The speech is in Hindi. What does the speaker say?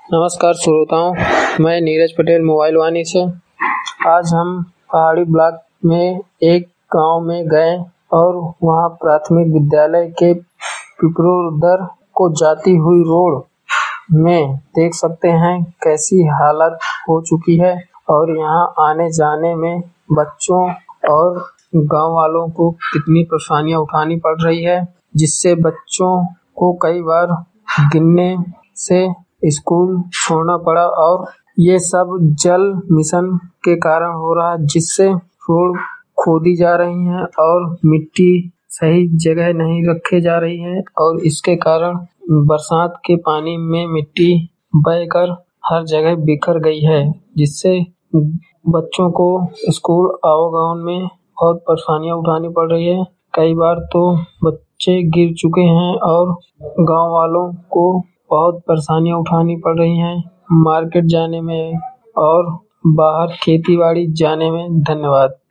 नमस्कार श्रोताओं, मैं नीरज पटेल मोबाइल वाणी से। आज हम पहाड़ी ब्लॉक में एक गांव में गए और वहां प्राथमिक विद्यालय के पिपरोदर को जाती हुई रोड में देख सकते हैं कैसी हालत हो चुकी है और यहां आने जाने में बच्चों और गांव वालों को कितनी परेशानियां उठानी पड़ रही है, जिससे बच्चों को कई बार गिरने से स्कूल छोड़ना पड़ा और ये सब जल मिशन के कारण हो रहा है, जिससे रोड खोदी जा रही है और मिट्टी सही जगह नहीं रखे जा रही है और इसके कारण बरसात के पानी में मिट्टी बहकर हर जगह बिखर गई है, जिससे बच्चों को स्कूल आवागमन में बहुत परेशानियां उठानी पड़ रही है। कई बार तो बच्चे गिर चुके हैं और गांव वालों को बहुत परेशानियां उठानी पड़ रही हैं मार्केट जाने में और बाहर खेती बाड़ी जाने में। धन्यवाद।